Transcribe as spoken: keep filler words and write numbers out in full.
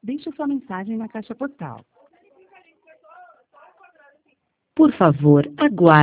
Deixe sua mensagem na caixa postal. Por favor, aguarde.